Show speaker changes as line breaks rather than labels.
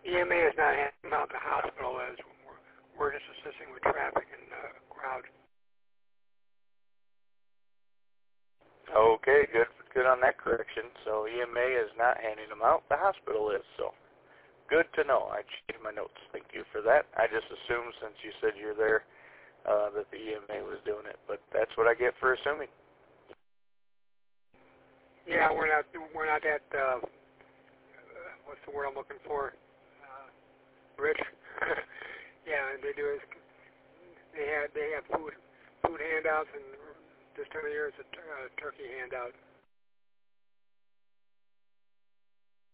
EMA is not handing them out. The hospital is. We're just assisting with traffic and crowd.
Okay, good on that correction. So EMA is not handing them out. The hospital is. So good to know. I changed my notes. Thank you for that. I just assumed since you said you're there that the EMA was doing it, but that's what I get for assuming.
Yeah, we're not that. What's the word I'm looking for? Rich. Yeah, they do. They have food handouts, and this time of year it's a turkey handout.